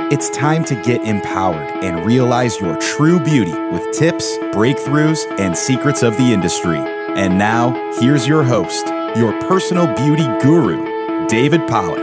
It's time to get empowered and realize your true beauty with tips, breakthroughs, and secrets of the industry. And now, here's your host, your personal beauty guru, David Pollack.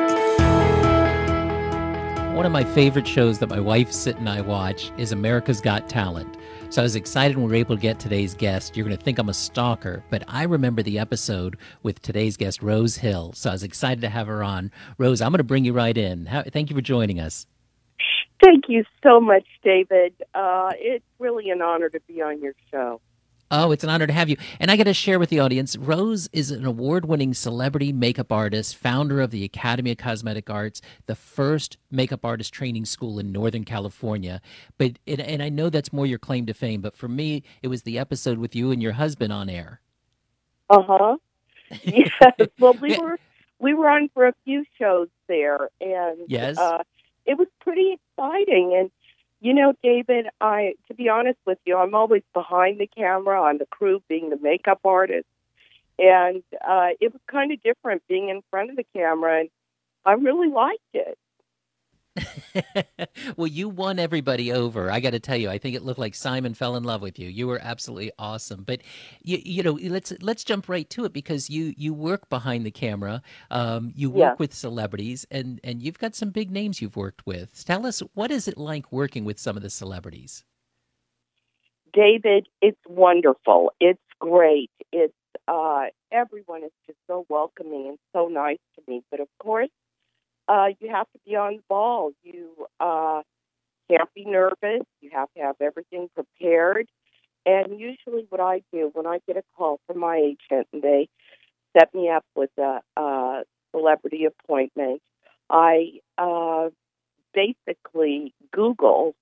One of my favorite shows that my wife, Sit, and I watch is America's Got Talent. So I was excited when we were able to get today's guest. You're going to think I'm a stalker, but I remember the episode with today's guest, Rose Hill. So I was excited to have her on. Rose, I'm going to bring you right in. Thank you for joining us. Thank you so much, David. It's really an honor to be on your show. Oh, it's an honor to have you. And I got to share with the audience, Rose is an award-winning celebrity makeup artist, founder of the Academy of Cosmetic Arts, the first makeup artist training school in Northern California. And I know that's more your claim to fame, but for me, it was the episode with you and your husband on air. Uh-huh. Yes. Well, we were on for a few shows there, and yes. It was pretty exciting. And you know, David, to be honest with you, I'm always behind the camera on the crew, being the makeup artist. And it was kind of different being in front of the camera, and I really liked it. Well, you won everybody over. I got to tell you, I think it looked like Simon fell in love with you. You were absolutely awesome. But you know, let's jump right to it, because you work behind the camera. You work with celebrities, and you've got some big names you've worked with. Tell us, what is it like working with some of the celebrities? David, it's wonderful. It's great. It's everyone is just so welcoming and so nice to me. But of course, you have to be on the ball. You can't be nervous. You have to have everything prepared. And usually what I do when I get a call from my agent and they set me up with a celebrity appointment, I basically Google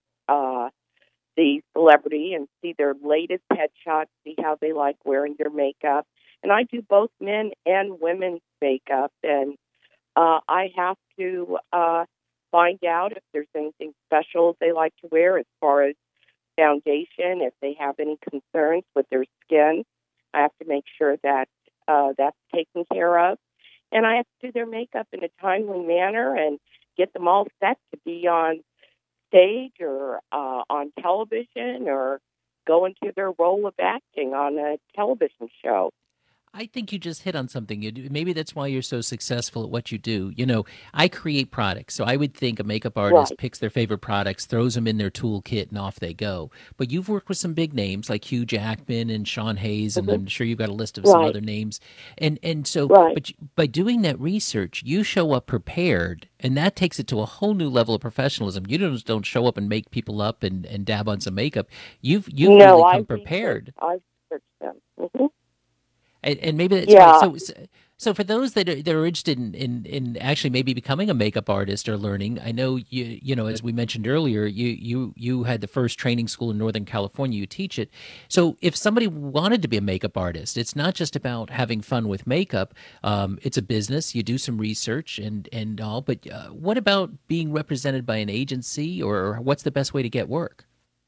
the celebrity and see their latest headshots, see how they like wearing their makeup. And I do both men and women's makeup, and I have to find out if there's anything special they like to wear as far as foundation, if they have any concerns with their skin. I have to make sure that that's taken care of. And I have to do their makeup in a timely manner and get them all set to be on stage or on television or go into their role of acting on a television show. I think you just hit on something. Maybe that's why you're so successful at what you do. You know, I create products, so I would think a makeup artist picks their favorite products, throws them in their toolkit, and off they go. But you've worked with some big names like Hugh Jackman and Sean Hayes, and I'm sure you've got a list of some other names. And so, but by doing that research, you show up prepared, and that takes it to a whole new level of professionalism. You don't show up and make people up and dab on some makeup. You've really come prepared. I've researched them. Mm-hmm. And maybe that's right. So for those that are interested in actually maybe becoming a makeup artist or learning, I know you know, as we mentioned earlier, you had the first training school in Northern California. You teach it. So if somebody wanted to be a makeup artist, it's not just about having fun with makeup. It's a business. You do some research and all. But what about being represented by an agency, or what's the best way to get work?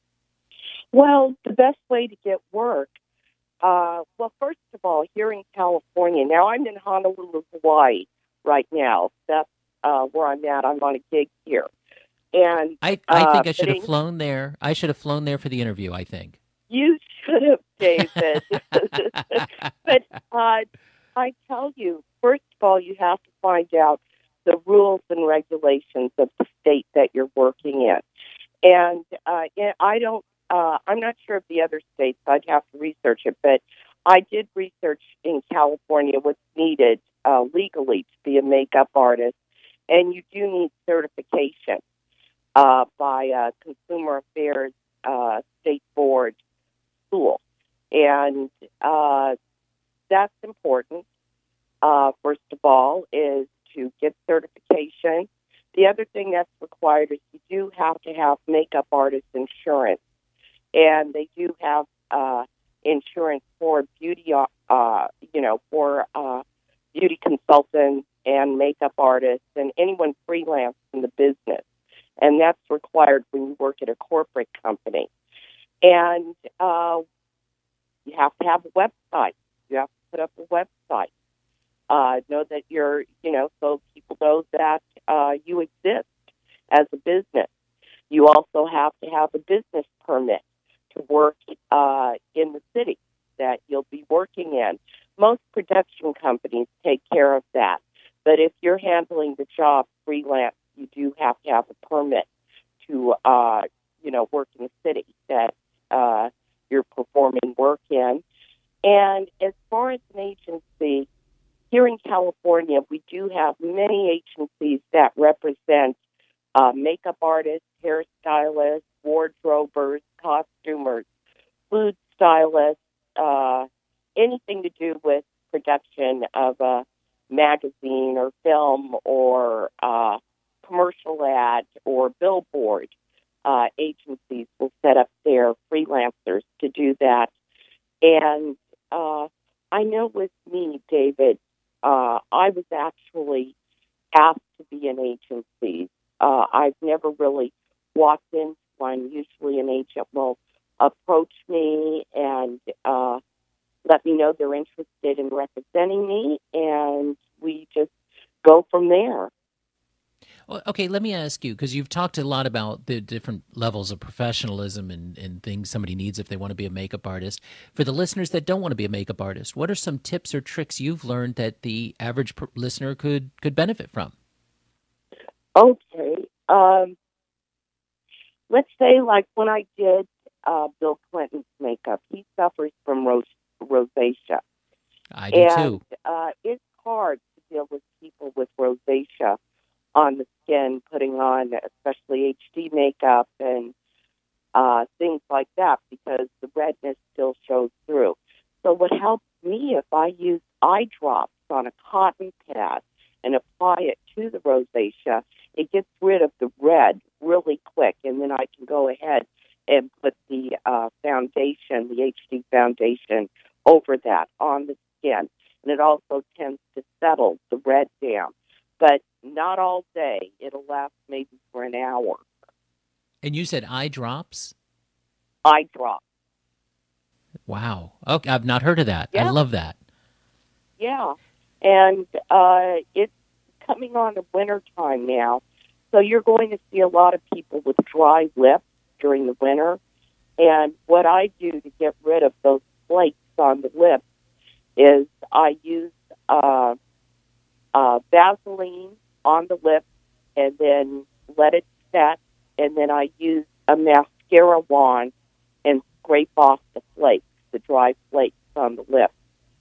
Well, the best way to get work. Well, first of all, here in California, now I'm in Honolulu, Hawaii right now. That's where I'm at. I'm on a gig here. And I think I should have flown there. I should have flown there for the interview, I think. You should have, David. But I tell you, first of all, you have to find out the rules and regulations of the state that you're working in. And I'm not sure of the other states. I'd have to research it, but I did research in California what's needed legally to be a makeup artist, and you do need certification by Consumer Affairs State Board School, and that's important. First of all, is to get certification. The other thing that's required is you do have to have makeup artist insurance. And they do have insurance for beauty, for beauty consultants and makeup artists and anyone freelance in the business. And that's required when you work at a corporate company. And you have to have a website. You have to put up a website. Know that you're, so people know that you exist as a business. You also have to have a business permit to work in the city that you'll be working in. Most production companies take care of that. But if you're handling the job freelance, you do have to have a permit to, work in the city that you're performing work in. And as far as an agency, here in California, we do have many agencies that represent makeup artists, hairstylists, wardrobers, costumers, food stylists, anything to do with production of a magazine or film or commercial ad or billboard. Agencies will set up their freelancers to do that. And I know with me, David, I was actually asked to be an agency. I've never really walked into one. Usually an agent will approach me and let me know they're interested in representing me, and we just go from there. Well, okay, let me ask you, because you've talked a lot about the different levels of professionalism and things somebody needs if they want to be a makeup artist. For the listeners that don't want to be a makeup artist, what are some tips or tricks you've learned that the average listener could benefit from? Okay. Let's say, like when I did Bill Clinton's makeup, he suffers from rosacea. I do too. It's hard to deal with people with rosacea on the skin, putting on especially HD makeup and things like that, because the redness still shows through. So what helps me, if I use eye drops on a cotton pad and apply it to the rosacea, it gets rid of the red really quick, and then I can go ahead and put the foundation, the HD foundation, over that on the skin. And it also tends to settle the red down. But not all day. It'll last maybe for an hour. And you said eye drops? Eye drops. Wow. Okay, I've not heard of that. Yeah. I love that. Yeah. And it's coming on the winter time now. So you're going to see a lot of people with dry lips during the winter. And what I do to get rid of those flakes on the lips is I use Vaseline on the lips and then let it set, and then I use a mascara wand and scrape off the flakes, the dry flakes on the lips.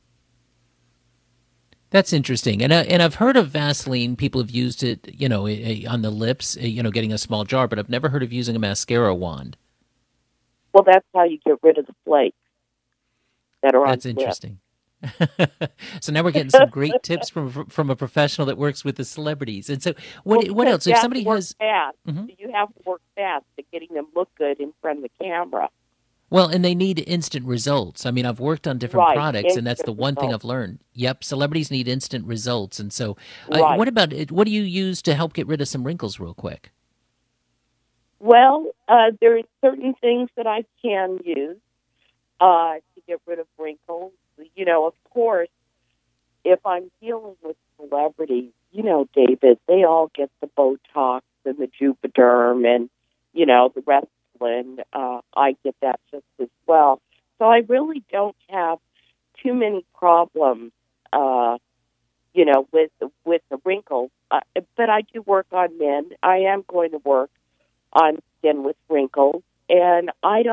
That's interesting. And I've heard of Vaseline. People have used it, on the lips, getting a small jar, but I've never heard of using a mascara wand. Well, that's how you get rid of the flakes that are on the lips. That's interesting. So now we're getting some great tips from a professional that works with the celebrities. And so what else? If somebody has fast, you have to work fast to getting them look good in front of the camera. Well, and they need instant results. I mean, I've worked on different products, and that's the one thing I've learned. Yep, celebrities need instant results. And so what about it? What do you use to help get rid of some wrinkles real quick? Well, there are certain things that I can use to get rid of wrinkles. Of course, if I'm dealing with celebrities, David, they all get the Botox and the Juvederm and, the Restylane. I get that just as well. So I really don't have too many problems, with the wrinkles. But I do work on men. I am going to work on skin with wrinkles, and I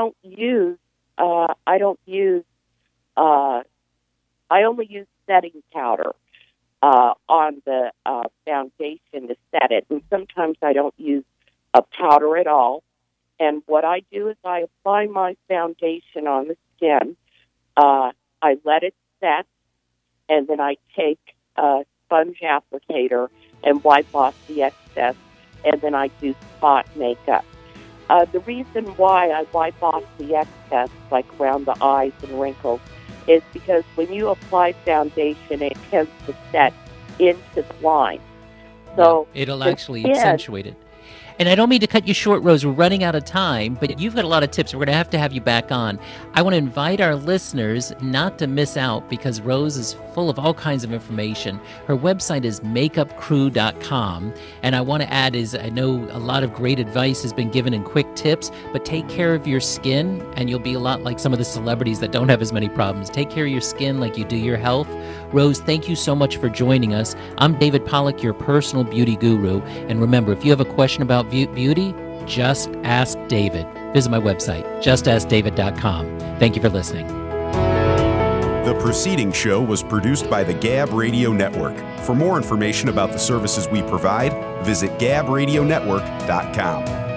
only use setting powder on the foundation to set it, and sometimes I don't use a powder at all. And what I do is I apply my foundation on the skin. I let it set, and then I take a sponge applicator and wipe off the excess, and then I do spot makeup. The reason why I wipe off the excess, like around the eyes and wrinkles, is because when you apply foundation, it tends to set into the line. So it'll actually accentuate it. And I don't mean to cut you short, Rose. We're running out of time, but you've got a lot of tips. We're going to have you back on. I want to invite our listeners not to miss out because Rose is full of all kinds of information. Her website is makeupcrew.com. And I want to add I know a lot of great advice has been given and quick tips, but take care of your skin and you'll be a lot like some of the celebrities that don't have as many problems. Take care of your skin like you do your health. Rose, thank you so much for joining us. I'm David Pollack, your personal beauty guru. And remember, if you have a question about beauty, just ask David. Visit my website, justaskdavid.com. Thank you for listening. The preceding show was produced by the Gab Radio Network. For more information about the services we provide, visit gabradionetwork.com.